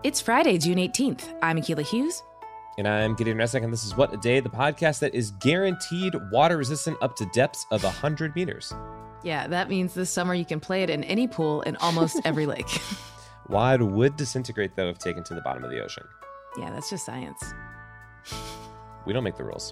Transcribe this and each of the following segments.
It's Friday, June 18th. I'm Akilah Hughes. And I'm Gideon Resnick, and this is What a Day, the podcast that is guaranteed water-resistant up to depths of 100 meters. Yeah, that means this summer you can play it in any pool in almost every lake. Water would disintegrate, though, if taken to the bottom of the ocean. Yeah, that's just science. We don't make the rules.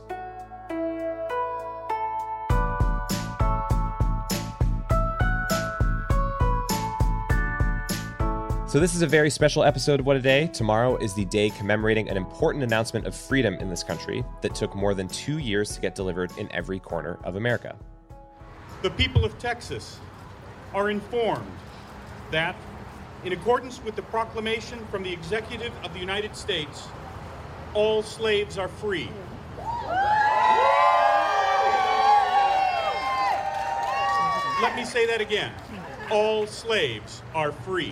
So this is a very special episode of What a Day. Tomorrow is the day commemorating an important announcement of freedom in this country that took more than 2 years to get delivered in every corner of America. The people of Texas are informed that, in accordance with the proclamation from the Executive of the United States, all slaves are free. Let me say that again. All slaves are free.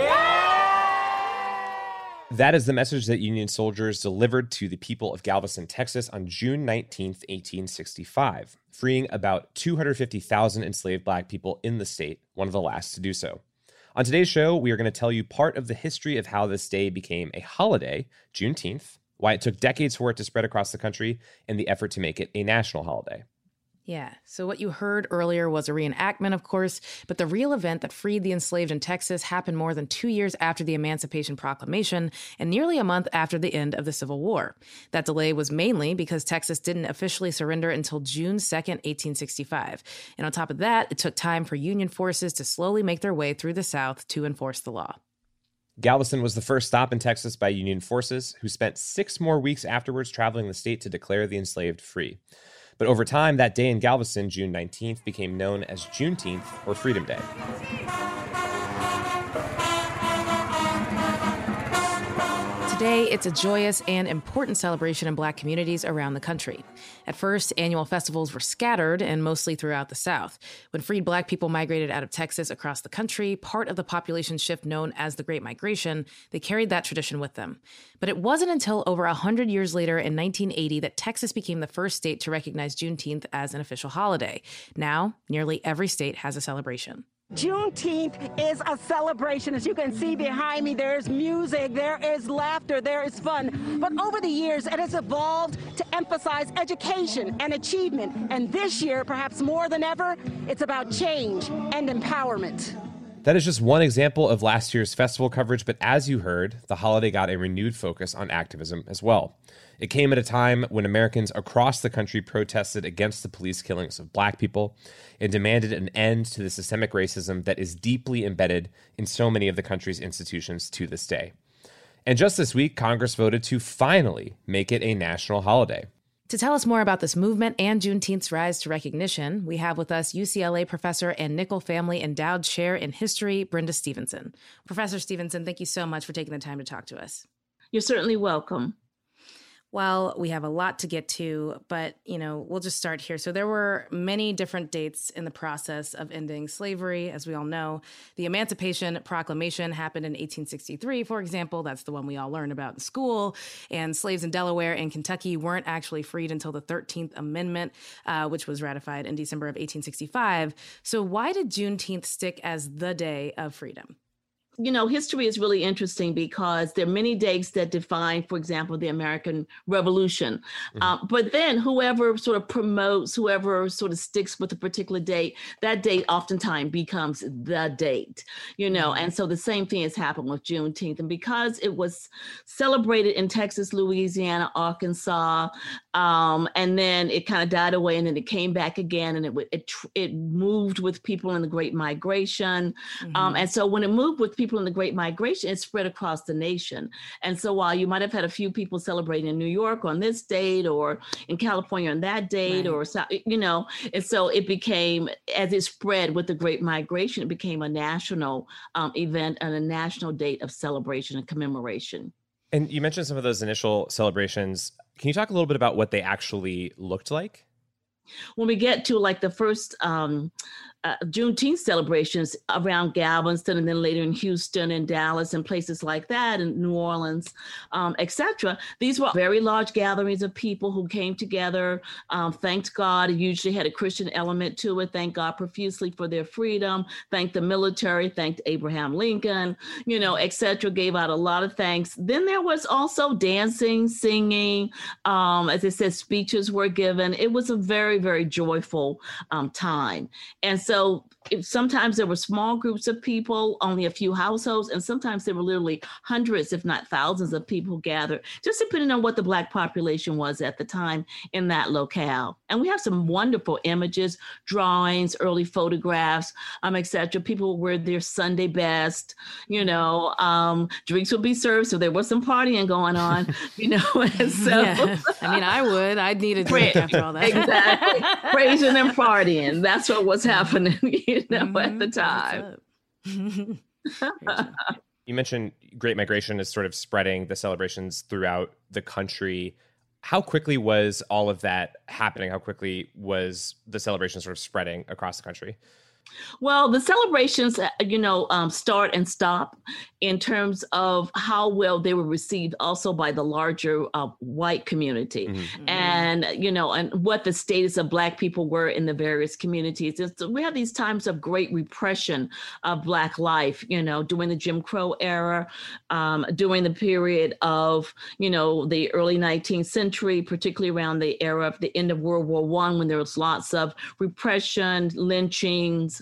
That is the message that Union soldiers delivered to the people of Galveston, Texas on June 19th, 1865, freeing about 250,000 enslaved Black people in the state, one of the last to do so. On today's show, we are going to tell you part of the history of how this day became a holiday, Juneteenth, why it took decades for it to spread across the country, and the effort to make it a national holiday. Yeah, so what you heard earlier was a reenactment, of course, but the real event that freed the enslaved in Texas happened more than 2 years after the Emancipation Proclamation and nearly a month after the end of the Civil War. That delay was mainly because Texas didn't officially surrender until June 2nd, 1865. And on top of that, it took time for Union forces to slowly make their way through the South to enforce the law. Galveston was the first stop in Texas by Union forces, who spent 6 more weeks afterwards traveling the state to declare the enslaved free. But over time, that day in Galveston, June 19th, became known as Juneteenth, or Freedom Day. Today, it's a joyous and important celebration in Black communities around the country. At first, annual festivals were scattered and mostly throughout the South. When freed Black people migrated out of Texas across the country, part of the population shift known as the Great Migration, they carried that tradition with them. But it wasn't until over 100 years later in 1980 that Texas became the first state to recognize Juneteenth as an official holiday. Now, nearly every state has a celebration. Juneteenth is a celebration. As you can see behind me, there is music, there is laughter, there is fun. But over the years, it has evolved to emphasize education and achievement. And this year, perhaps more than ever, it's about change and empowerment. That is just one example of last year's festival coverage, but as you heard, the holiday got a renewed focus on activism as well. It came at a time when Americans across the country protested against the police killings of Black people and demanded an end to the systemic racism that is deeply embedded in so many of the country's institutions to this day. And just this week, Congress voted to finally make it a national holiday. To tell us more about this movement and Juneteenth's rise to recognition, we have with us UCLA professor and Nickel Family Endowed Chair in History, Brenda Stevenson. Professor Stevenson, thank you so much for taking the time to talk to us. You're certainly welcome. Well, we have a lot to get to, but, we'll just start here. So there were many different dates in the process of ending slavery, as we all know. The Emancipation Proclamation happened in 1863, for example. That's the one we all learn about in school. And slaves in Delaware and Kentucky weren't actually freed until the 13th Amendment, which was ratified in December of 1865. So why did Juneteenth stick as the day of freedom? History is really interesting because there are many dates that define, for example, the American Revolution. But then whoever sort of promotes, whoever sort of sticks with a particular date, that date oftentimes becomes the date, and so the same thing has happened with Juneteenth. And because it was celebrated in Texas, Louisiana, Arkansas, and then it kind of died away and then it came back again and it moved with people in the Great Migration. And so when it moved with people in the Great Migration, it spread across the nation. And so while you might have had a few people celebrating in New York on this date or in California on that date, right, or, and so it became, as it spread with the Great Migration, it became a national event and a national date of celebration and commemoration. And you mentioned some of those initial celebrations. Can you talk a little bit about what they actually looked like? When we get to like the first Juneteenth celebrations around Galveston and then later in Houston and Dallas and places like that, and New Orleans, etc. These were very large gatherings of people who came together, thanked God. It usually had a Christian element to it. Thanked God profusely for their freedom. Thanked the military. Thanked Abraham Lincoln, etc. Gave out a lot of thanks. Then there was also dancing, singing. As I said, speeches were given. It was a very, very joyful time. And so sometimes there were small groups of people, only a few households, and sometimes there were literally hundreds, if not thousands of people gathered, just depending on what the Black population was at the time in that locale. And we have some wonderful images, drawings, early photographs, etc. People wear their Sunday best, drinks would be served, so there was some partying going on, and so. Yeah. I mean, I would. I'd need a drink after all that. Exactly. Praising and partying. That's what was happening, at the time. You mentioned Great Migration is sort of spreading the celebrations throughout the country. How quickly was all of that happening? How quickly was the celebration sort of spreading across the country? Well, the celebrations, start and stop in terms of how well they were received also by the larger white community, mm-hmm. and what the status of Black people were in the various communities. And so we have these times of great repression of Black life, during the Jim Crow era, during the period of, the early 19th century, particularly around the era of the end of World War I, when there was lots of repression, lynchings,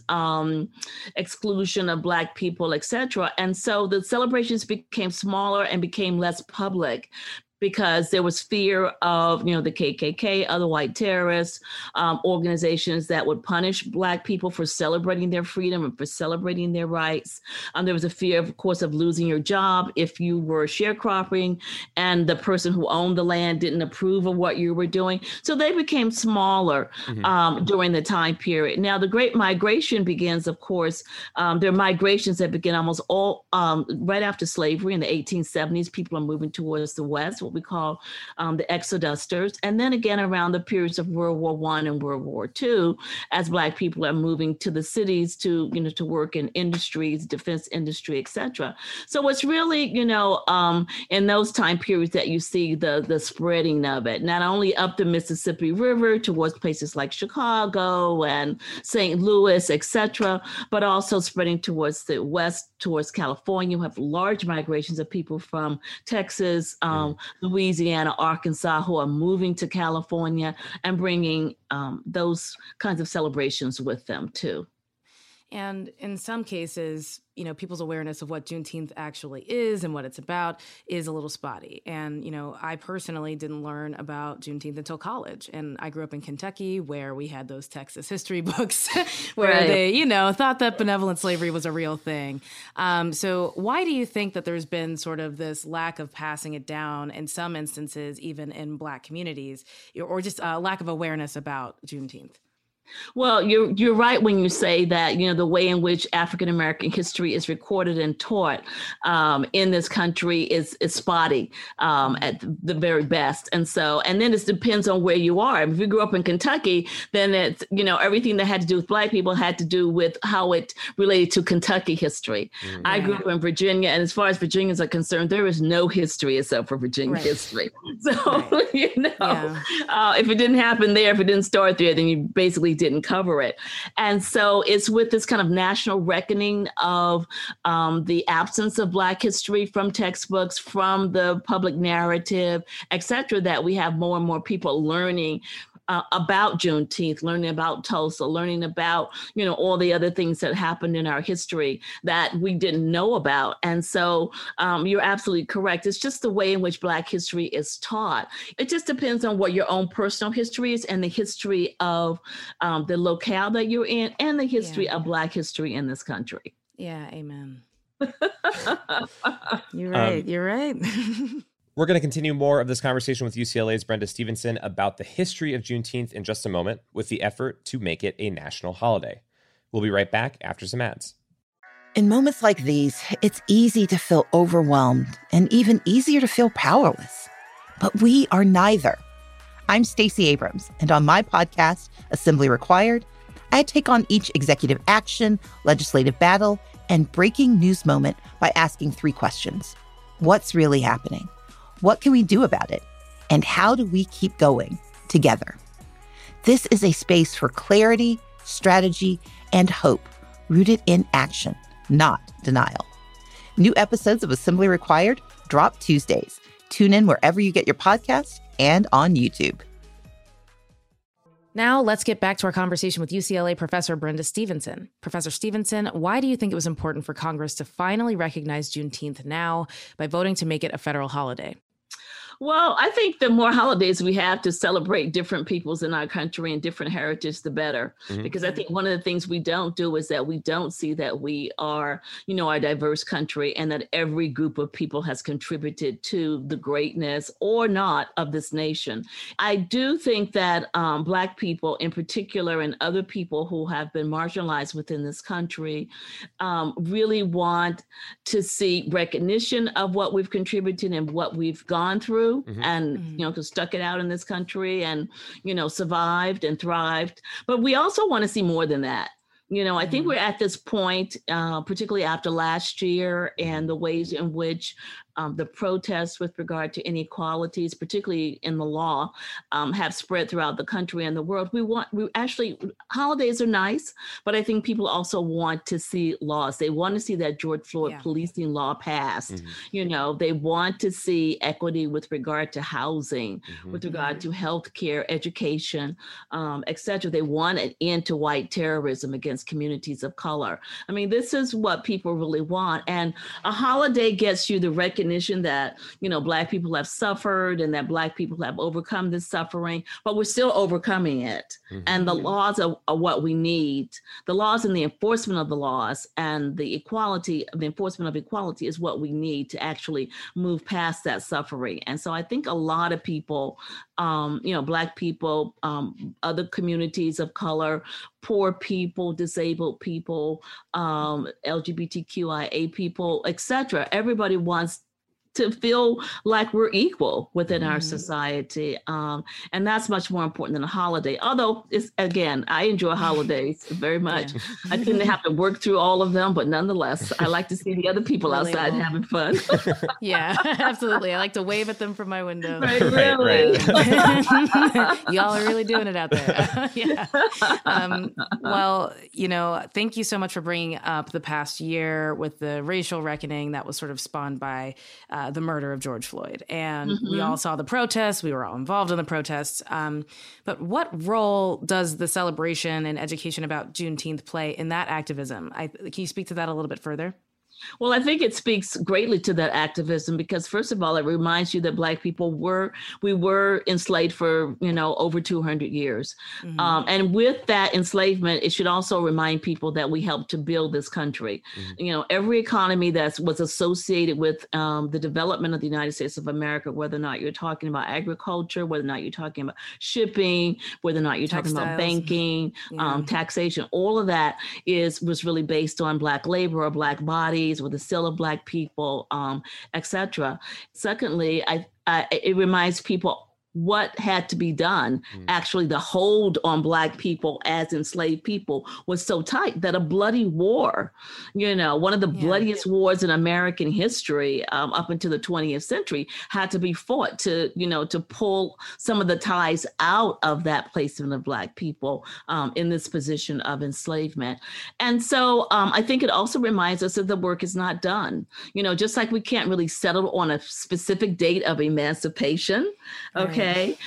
exclusion of Black people, etc. And so the celebrations became smaller and became less public, because there was fear of, the KKK, other white terrorists, organizations that would punish Black people for celebrating their freedom and for celebrating their rights. There was a fear, of course, of losing your job if you were sharecropping and the person who owned the land didn't approve of what you were doing. So they became smaller during the time period. Now, the Great Migration begins, of course, there are migrations that begin almost all right after slavery in the 1870s. People are moving towards the West, what we call the exodusters. And then again, around the periods of World War I and World War II, as Black people are moving to the cities to work in industries, defense industry, etc. So it's really, in those time periods that you see the spreading of it, not only up the Mississippi River towards places like Chicago and St. Louis, etc., but also spreading towards the West, towards California. You have large migrations of people from Texas, Louisiana, Arkansas, who are moving to California and bringing those kinds of celebrations with them too. And in some cases, people's awareness of what Juneteenth actually is and what it's about is a little spotty. And, I personally didn't learn about Juneteenth until college. And I grew up in Kentucky, where we had those Texas history books where they, thought that benevolent slavery was a real thing. So why do you think that there's been sort of this lack of passing it down in some instances, even in Black communities, or just a lack of awareness about Juneteenth? Well, you're right when you say that, the way in which African-American history is recorded and taught in this country is spotty at the very best. And then it depends on where you are. If you grew up in Kentucky, then it's, everything that had to do with Black people had to do with how it related to Kentucky history. Mm-hmm. I grew up in Virginia, and as far as Virginians are concerned, there is no history except for Virginia history. So, if it didn't happen there, if it didn't start there, then you basically didn't cover it. And so it's with this kind of national reckoning of the absence of Black history from textbooks, from the public narrative, et cetera, that we have more and more people learning about Juneteenth, learning about Tulsa, learning about, all the other things that happened in our history that we didn't know about. And so you're absolutely correct. It's just the way in which Black history is taught. It just depends on what your own personal history is and the history of the locale that you're in and the history of Black history in this country. Yeah, amen. You're right. You're right. We're going to continue more of this conversation with UCLA's Brenda Stevenson about the history of Juneteenth in just a moment, with the effort to make it a national holiday. We'll be right back after some ads. In moments like these, it's easy to feel overwhelmed and even easier to feel powerless. But we are neither. I'm Stacey Abrams, and on my podcast, Assembly Required, I take on each executive action, legislative battle, and breaking news moment by asking 3 questions. What's really happening? What can we do about it? And how do we keep going together? This is a space for clarity, strategy, and hope, rooted in action, not denial. New episodes of Assembly Required drop Tuesdays. Tune in wherever you get your podcasts and on YouTube. Now let's get back to our conversation with UCLA professor Brenda Stevenson. Professor Stevenson, why do you think it was important for Congress to finally recognize Juneteenth now by voting to make it a federal holiday? Well, I think the more holidays we have to celebrate different peoples in our country and different heritage, the better. Because I think one of the things we don't do is that we don't see that we are, a diverse country and that every group of people has contributed to the greatness or not of this nation. I do think that Black people in particular and other people who have been marginalized within this country really want to see recognition of what we've contributed and what we've gone through. And, stuck it out in this country and, survived and thrived. But we also want to see more than that. I think we're at this point, particularly after last year and the ways in which the protests with regard to inequalities, particularly in the law, have spread throughout the country and the world. Holidays are nice, but I think people also want to see laws. They want to see that George Floyd policing law passed. They want to see equity with regard to housing, with regard to healthcare, education, et cetera. They want an end to white terrorism against communities of color. I mean, this is what people really want. And a holiday gets you the recognition that, Black people have suffered and that Black people have overcome this suffering, but we're still overcoming it. And the laws are what we need. The laws and the enforcement of the laws and the enforcement of equality is what we need to actually move past that suffering. And so I think a lot of people, Black people, other communities of color, poor people, disabled people, LGBTQIA people, et cetera, everybody wants to feel like we're equal within our society. And that's much more important than a holiday. Although, I enjoy holidays very much. I tend to have to work through all of them, but nonetheless, I like to see the other people outside having fun. Yeah, absolutely. I like to wave at them from my window. Right, really. Y'all are really doing it out there. Yeah. Well, thank you so much for bringing up the past year with the racial reckoning that was sort of spawned by the murder of George Floyd. And we all saw the protests. We were all involved in the protests. But what role does the celebration and education about Juneteenth play in that activism? Can you speak to that a little bit further? Well, I think it speaks greatly to that activism because, first of all, it reminds you that Black people were enslaved for, over 200 years. And with that enslavement, it should also remind people that we helped to build this country. Every economy that was associated with the development of the United States of America, whether or not you're talking about agriculture, whether or not you're talking about shipping, whether or not you're talking about banking, taxation, all of that was really based on Black labor or Black bodies, with the still of Black people, et cetera. Secondly, it reminds people what had to be done. Actually, the hold on Black people as enslaved people was so tight that a bloody war, one of the bloodiest wars in American history up until the 20th century had to be fought to pull some of the ties out of that placement of Black people in this position of enslavement. And so I think it also reminds us that the work is not done. Just like we can't really settle on a specific date of emancipation, okay?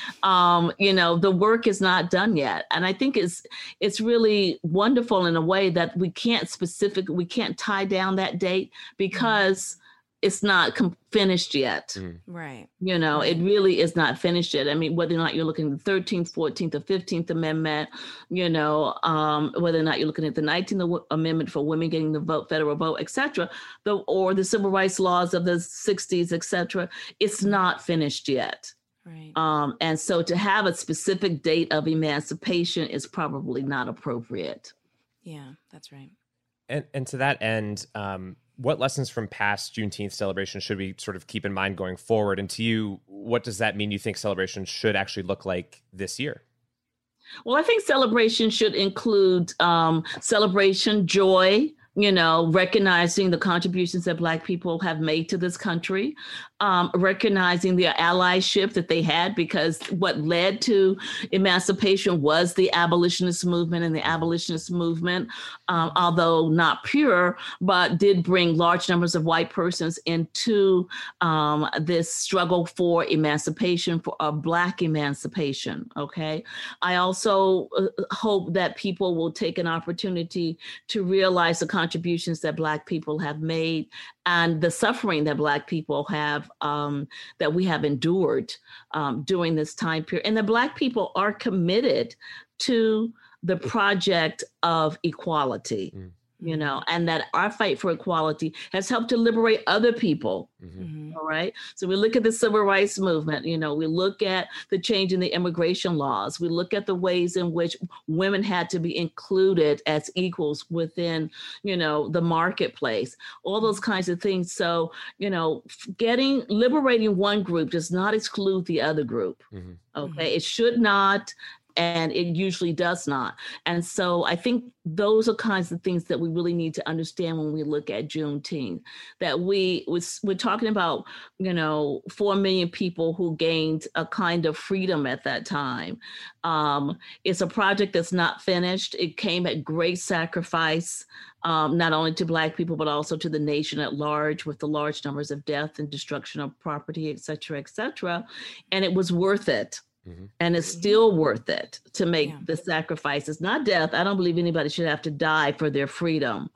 The work is not done yet. And I think it's really wonderful in a way that we can't tie down that date because it's not finished yet. Right. It really is not finished yet. I mean, whether or not you're looking at the 13th, 14th, or 15th Amendment, whether or not you're looking at the 19th Amendment for women getting the vote, federal vote, et cetera, or the civil rights laws of the 60s, et cetera, it's not finished yet. Right. And so to have a specific date of emancipation is probably not appropriate. Yeah, that's right. And to that end, what lessons from past Juneteenth celebrations should we sort of keep in mind going forward? And to you, what does that mean you think celebrations should actually look like this year? Well, I think celebration should include celebration, joy, recognizing the contributions that Black people have made to this country, recognizing the allyship that they had, because what led to emancipation was the abolitionist movement, and the abolitionist movement, although not pure, but did bring large numbers of white persons into this struggle for emancipation, for a Black emancipation, okay? I also hope that people will take an opportunity to realize the contributions that Black people have made and the suffering that Black people have, that we have endured during this time period. And the Black people are committed to the project of equality, and that our fight for equality has helped to liberate other people. All right. So we look at the civil rights movement, we look at the change in the immigration laws. We look at the ways in which women had to be included as equals within, the marketplace, all those kinds of things. So, liberating one group does not exclude the other group. Okay. It should not. And it usually does not. And so I think those are kinds of things that we really need to understand when we look at Juneteenth, that we're talking about, 4 million people who gained a kind of freedom at that time. It's a project that's not finished. It came at great sacrifice, not only to Black people, but also to the nation at large, with the large numbers of death and destruction of property, et cetera, et cetera. And it was worth it. And it's still worth it to make the sacrifices, not death. I don't believe anybody should have to die for their freedom.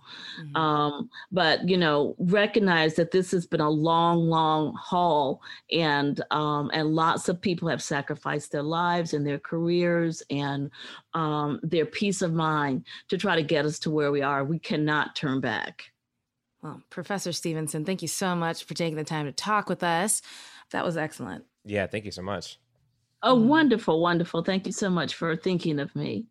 But, recognize that this has been a long, long haul, and lots of people have sacrificed their lives and their careers and their peace of mind to try to get us to where we are. We cannot turn back. Well, Professor Stevenson, thank you so much for taking the time to talk with us. That was excellent. Yeah, thank you so much. Oh, wonderful, wonderful. Thank you so much for thinking of me.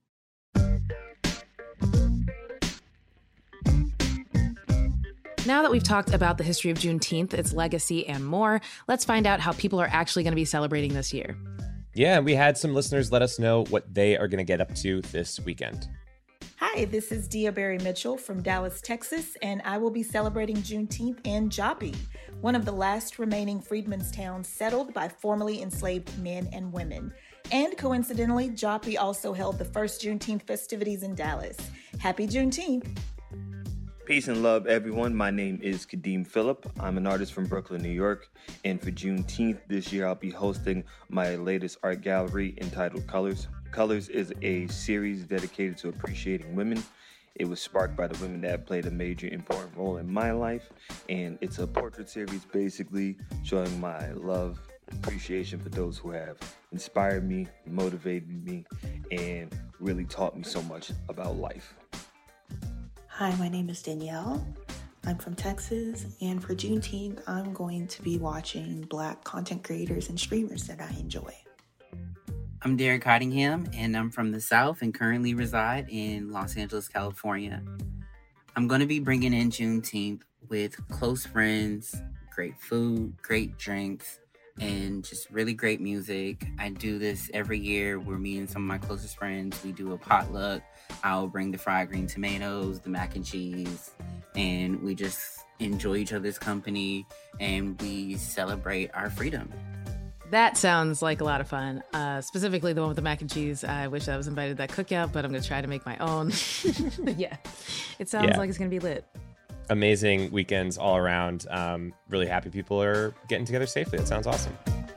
Now that we've talked about the history of Juneteenth, its legacy, and more, let's find out how people are actually going to be celebrating this year. Yeah, we had some listeners let us know what they are going to get up to this weekend. Hi, this is Dia Berry Mitchell from Dallas, Texas, and I will be celebrating Juneteenth in Joppy, one of the last remaining freedmen's towns settled by formerly enslaved men and women. And coincidentally, Joppy also held the first Juneteenth festivities in Dallas. Happy Juneteenth! Peace and love, everyone. My name is Kadeem Phillip. I'm an artist from Brooklyn, New York. And for Juneteenth this year, I'll be hosting my latest art gallery entitled Colors. Colors is a series dedicated to appreciating women. It was sparked by the women that have played a major important role in my life. And it's a portrait series basically showing my love, appreciation for those who have inspired me, motivated me, and really taught me so much about life. Hi, my name is Danielle. I'm from Texas, and for Juneteenth, I'm going to be watching Black content creators and streamers that I enjoy. I'm Derek Cottingham, and I'm from the South and currently reside in Los Angeles, California. I'm going to be bringing in Juneteenth with close friends, great food, great drinks, and just really great music. I do this every year where me and some of my closest friends, we do a potluck. I'll bring the fried green tomatoes, the mac and cheese, and we just enjoy each other's company and we celebrate our freedom. That sounds like a lot of fun. Specifically the one with the mac and cheese. I wish I was invited to that cookout, but I'm going to try to make my own. Yeah, it sounds like it's going to be lit. Amazing weekends all around. Really happy people are getting together safely. It sounds awesome.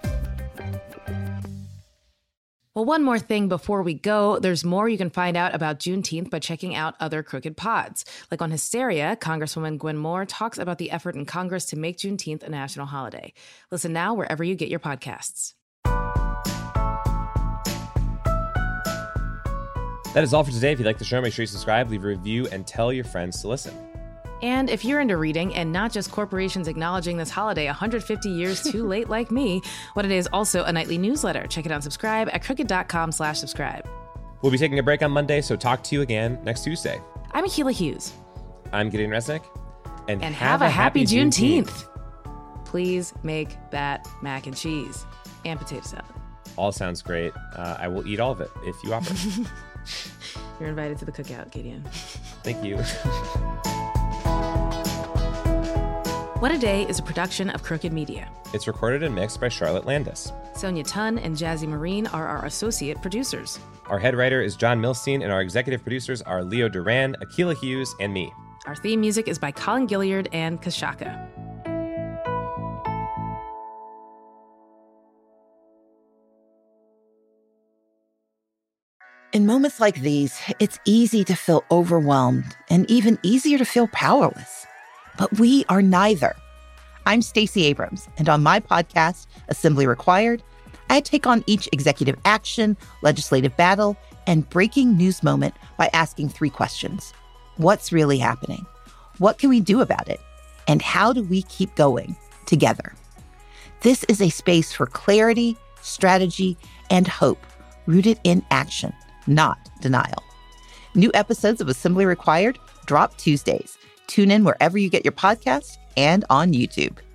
Well, one more thing before we go. There's more you can find out about Juneteenth by checking out other Crooked pods. Like on Hysteria, Congresswoman Gwen Moore talks about the effort in Congress to make Juneteenth a national holiday. Listen now wherever you get your podcasts. That is all for today. If you like the show, make sure you subscribe, leave a review, and tell your friends to listen. And if you're into reading and not just corporations acknowledging this holiday 150 years too late like me, what it is also a nightly newsletter. Check it out and subscribe at crooked.com/subscribe. We'll be taking a break on Monday, so talk to you again next Tuesday. I'm Akilah Hughes. I'm Gideon Resnick. And have a happy Juneteenth. Please make that mac and cheese and potato salad. All sounds great. I will eat all of it if you offer. You're invited to the cookout, Gideon. Thank you. What a Day is a production of Crooked Media. It's recorded and mixed by Charlotte Landis. Sonia Tun and Jazzy Marine are our associate producers. Our head writer is John Milstein, and our executive producers are Leo Duran, Akilah Hughes, and me. Our theme music is by Colin Gilliard and Kashaka. In moments like these, it's easy to feel overwhelmed and even easier to feel powerless. But we are neither. I'm Stacey Abrams, and on my podcast, Assembly Required, I take on each executive action, legislative battle, and breaking news moment by asking 3 questions. What's really happening? What can we do about it? And how do we keep going together? This is a space for clarity, strategy, and hope, rooted in action, not denial. New episodes of Assembly Required drop Tuesdays. Tune in wherever you get your podcasts and on YouTube.